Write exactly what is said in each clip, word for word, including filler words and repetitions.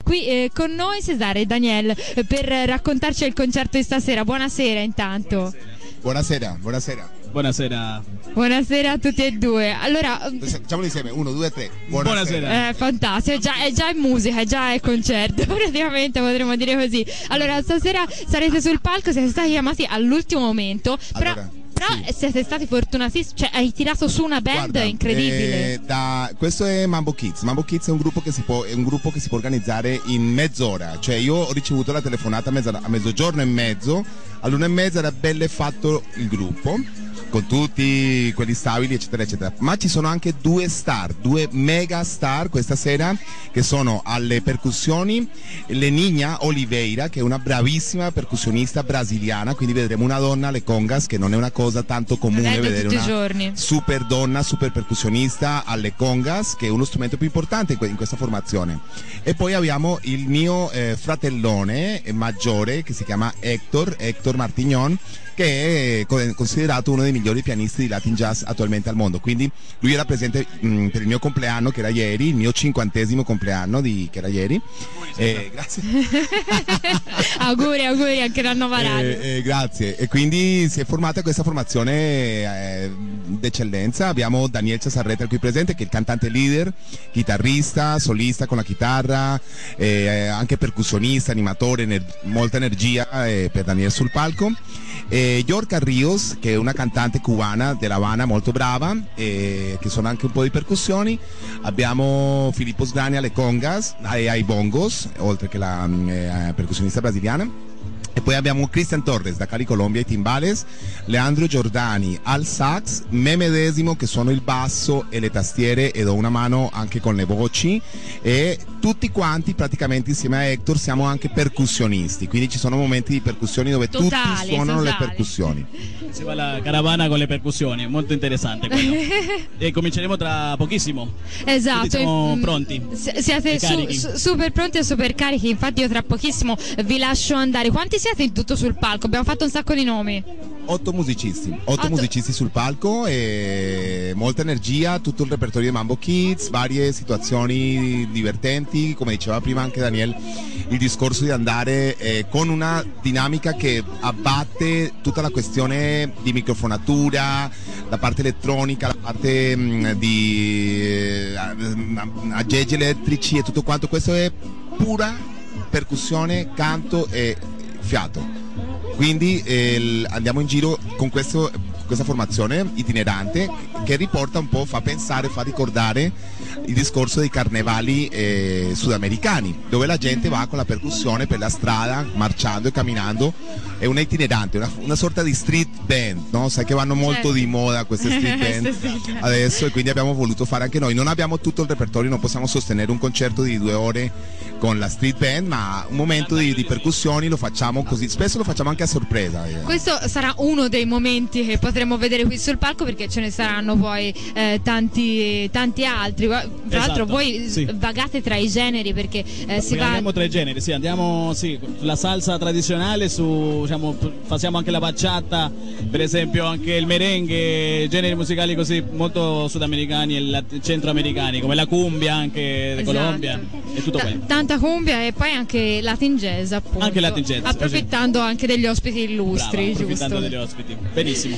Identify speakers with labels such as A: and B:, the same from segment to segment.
A: qui eh, con noi Cesare e Daniel eh, per raccontarci il concerto di stasera. Buonasera intanto.
B: Buonasera, buonasera.
C: Buonasera.
A: Buonasera a tutti e due. Allora,
B: facciamolo insieme, uno, due, tre. Buonasera.
C: Buonasera.
A: Eh, fantastico, è già, è già in musica, è già in concerto, praticamente potremmo dire così. Allora, stasera sarete sul palco, siete stati chiamati all'ultimo momento, però,
B: Allora,
A: però
B: sì.
A: siete stati fortunatissimi, cioè hai tirato su una band
B: Guarda,
A: incredibile.
B: eh, da, questo è Mambo Kids. Mambo Kids è un gruppo che si può, è un gruppo che si può organizzare in mezz'ora. Cioè io ho ricevuto la telefonata a, mezzo, a mezzogiorno e mezzo, all'una e mezza era bello fatto il gruppo, con tutti quelli stabili eccetera eccetera, ma ci sono anche due star, due mega star questa sera, che sono alle percussioni Leninha Oliveira, che è una bravissima percussionista brasiliana, quindi vedremo una donna alle congas, che non è una cosa tanto comune vedere
A: tutti
B: una
A: i giorni.
B: super donna, super percussionista alle congas, che è uno strumento più importante in questa formazione. E poi abbiamo il mio eh, fratellone maggiore, che si chiama Hector, Hector Martignon, che è considerato uno dei migliori pianisti di Latin Jazz attualmente al mondo. Quindi lui era presente mh, per il mio compleanno, che era ieri, il mio cinquantesimo compleanno di, che era ieri. Eh, grazie.
A: auguri, auguri anche da Nova Radio.
B: Eh, eh, grazie. E quindi si è formata questa formazione eh, d'eccellenza. Abbiamo Daniel Cesarreta qui presente, che è il cantante leader, chitarrista, solista con la chitarra, eh, anche percussionista, animatore, ener- molta energia eh, per Daniel sul palco. E Yorka Rios, che è una cantante cubana della Habana molto brava, e che suona anche un po' di percussioni. Abbiamo Filippo Sgrani alle congas e ai bongos, oltre che la eh, percussionista brasiliana. E poi abbiamo Cristian Torres da Cali Colombia ai timbales, Leandro Giordani al sax, me medesimo che suono il basso e le tastiere e do una mano anche con le voci, e tutti quanti praticamente insieme a Hector siamo anche percussionisti, quindi ci sono momenti di percussioni dove
A: Totali,
B: tutti suonano
A: totali.
B: le percussioni.
C: Si fa la caravana con le percussioni, molto interessante quello. E cominceremo tra pochissimo.
A: Esatto.
C: Quindi siamo
A: Mm,
C: pronti.
A: s- Siete
C: E
A: su-
C: carichi.
A: su- super pronti e super carichi, infatti io tra pochissimo vi lascio andare. Quanti siete in tutto sul palco? Abbiamo fatto un sacco di nomi.
B: Otto musicisti, otto,
A: Otto.
B: musicisti sul palco e molta energia, tutto il repertorio di Mambo Kids, varie situazioni divertenti, come diceva prima anche Daniel, il discorso di andare eh, con una dinamica che abbatte tutta la questione di microfonatura, la parte elettronica, la parte mh, di eh, aggeggi elettrici e tutto quanto. Questo è pura percussione, canto e fiato. Quindi eh, andiamo in giro con questo, questa formazione itinerante che riporta un po', fa pensare, fa ricordare il discorso dei carnevali eh, sudamericani, dove la gente va con la percussione per la strada, marciando e camminando. È una itinerante, una, una sorta di street band, no? Sai che vanno molto
A: Certo.
B: di moda queste street band
A: Sì, sì.
B: adesso, e quindi abbiamo voluto fare anche noi. Non abbiamo tutto il repertorio, non possiamo sostenere un concerto di due ore con la street band, ma un momento di, di percussioni lo facciamo così, spesso lo facciamo anche a sorpresa.
A: Questo sarà uno dei momenti che potremo vedere qui sul palco, perché ce ne saranno poi eh, tanti, tanti altri. Tra l'altro
C: Esatto,
A: voi
C: sì.
A: vagate tra i generi, perché eh, si va...
C: Andiamo tra i generi, sì, andiamo sì, sulla salsa tradizionale, su, diciamo, facciamo anche la bachata, per esempio anche il merengue, generi musicali così molto sudamericani e lat- centroamericani, come la cumbia anche di
A: Esatto.
C: Colombia e tutto
A: Ta-
C: quello.
A: tanta cumbia e poi anche Latin Jazz, appunto.
C: Anche Latin Jazz,
A: approfittando anche degli ospiti
C: Brava,
A: illustri,
C: approfittando
A: giusto?
C: degli ospiti. Benissimo.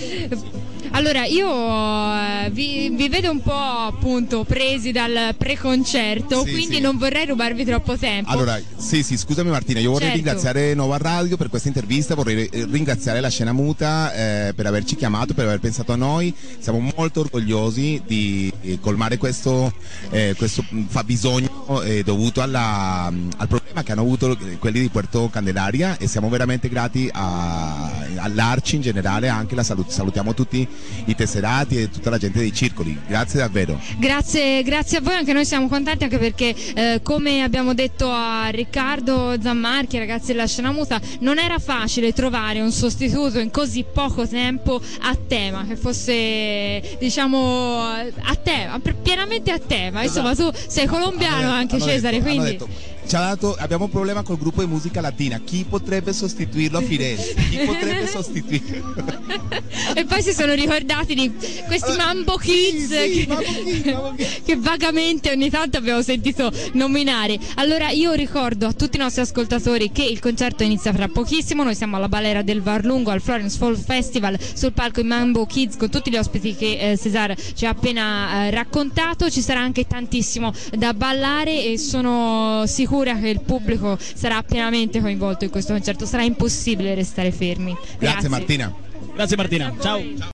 A: Allora io eh, vi, vi vedo un po' appunto presi dal preconcerto,
B: Sì,
A: quindi
B: sì.
A: non vorrei rubarvi troppo tempo.
B: Allora, sì, sì, scusami Martina, io vorrei
A: Certo.
B: ringraziare Nova Radio per questa intervista, vorrei eh, ringraziare la Scena Muta eh, per averci chiamato, per aver pensato a noi. Siamo molto orgogliosi di eh, colmare questo, eh, questo mh, fabbisogno eh, dovuto alla, al problema che hanno avuto quelli di Puerto Candelaria, e siamo veramente grati a, all'Arci in generale, anche la salut- salutiamo tutti i tesserati e tutta la gente dei circoli. Grazie davvero.
A: Grazie, grazie a voi, anche noi siamo contenti, anche perché eh, come abbiamo detto a Riccardo Zammarchi, ragazzi della Scena Muta, non era facile trovare un sostituto in così poco tempo a tema, che fosse diciamo a tema, pienamente a tema. Insomma, tu sei colombiano
B: Hanno-
A: anche
B: hanno
A: Cesare,
B: detto- hanno
A: quindi
B: detto, ci ha dato, abbiamo un problema col gruppo di musica latina, chi potrebbe sostituirlo a Firenze? Chi potrebbe sostituirlo?
A: E poi si sono ricordati di questi
B: Allora,
A: Mambo
B: sì,
A: Kids,
B: sì,
A: che,
B: Mambo Kids, Mambo Kids.
A: che vagamente ogni tanto abbiamo sentito nominare. Allora io ricordo a tutti i nostri ascoltatori che il concerto inizia fra pochissimo, noi siamo alla Balera del Varlungo al Florence Folk Festival, sul palco i Mambo Kids con tutti gli ospiti che eh, Cesar ci ha appena eh, raccontato. Ci sarà anche tantissimo da ballare e sono sicura che il pubblico sarà pienamente coinvolto in questo concerto, sarà impossibile restare fermi.
B: Grazie Martina.
C: Grazie Martina, ciao.